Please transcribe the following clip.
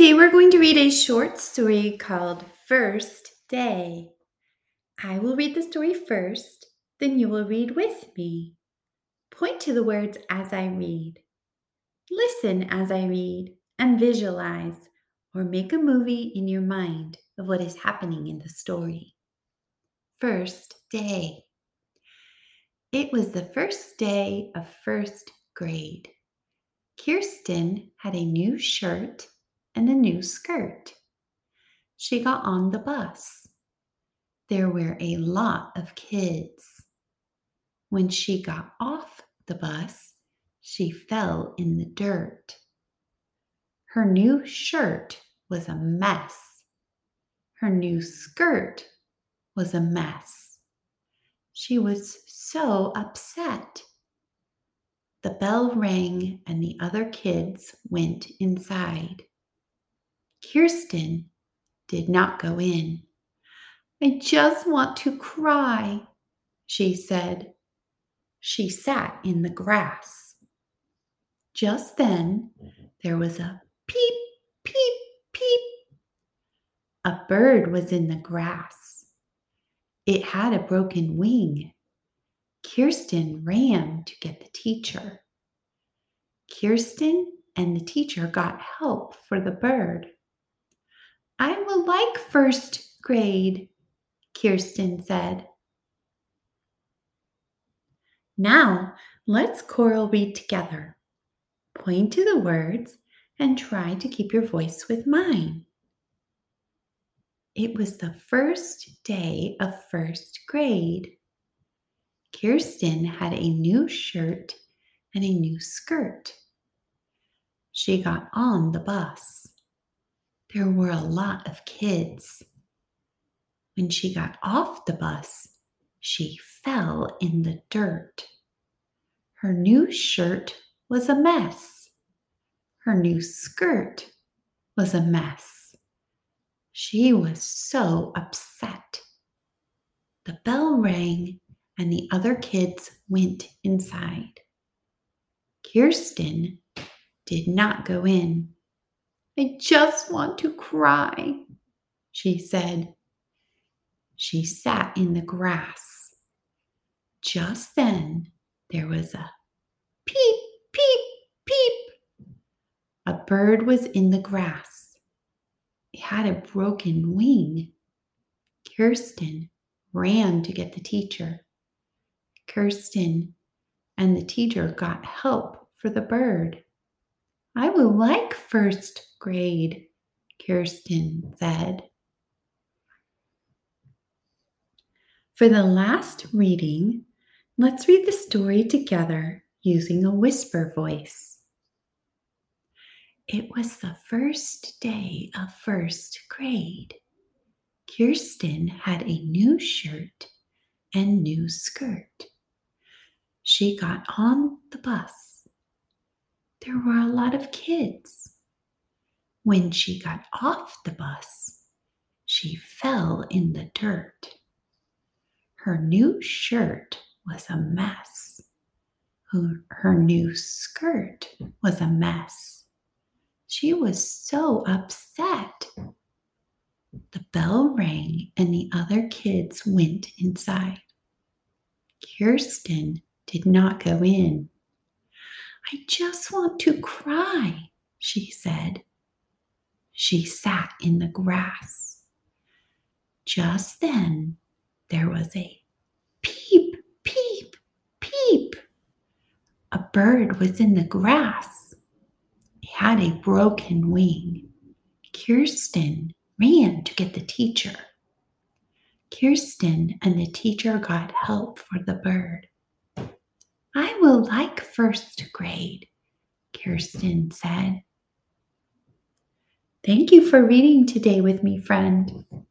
Today we're going to read a short story called First Day. I will read the story first, then you will read with me. Point to the words as I read. Listen as I read and visualize or make a movie in your mind of what is happening in the story. First Day. It was the first day of first grade. Kirsten had a new shirt and a new skirt. She got on the bus. There were a lot of kids. When she got off the bus, she fell in the dirt. Her new shirt was a mess. Her new skirt was a mess. She was so upset. The bell rang and the other kids went inside. Kirsten did not go in. I just want to cry, she said. She sat in the grass. Just then, there was a peep, peep, peep. A bird was in the grass. It had a broken wing. Kirsten ran to get the teacher. Kirsten and the teacher got help for the bird. I will like first grade, Kirsten said. Now, let's choral read together. Point to the words and try to keep your voice with mine. It was the first day of first grade. Kirsten had a new shirt and a new skirt. She got on the bus. There were a lot of kids. When she got off the bus, she fell in the dirt. Her new shirt was a mess. Her new skirt was a mess. She was so upset. The bell rang and the other kids went inside. Kirsten did not go in. I just want to cry, she said. She sat in the grass. Just then, there was a peep, peep, peep. A bird was in the grass. It had a broken wing. Kirsten ran to get the teacher. Kirsten and the teacher got help for the bird. I would like first grade, Kirsten said. For the last reading, let's read the story together using a whisper voice. It was the first day of first grade. Kirsten had a new shirt and new skirt. She got on the bus. There were a lot of kids. When she got off the bus, she fell in the dirt. Her new shirt was a mess. Her new skirt was a mess. She was so upset. The bell rang and the other kids went inside. Kirsten did not go in. I just want to cry, she said. She sat in the grass. Just then, there was a peep, peep, peep. A bird was in the grass. It had a broken wing. Kirsten ran to get the teacher. Kirsten and the teacher got help for the bird. I will like first grade, Kirsten said. Thank you for reading today with me, friend.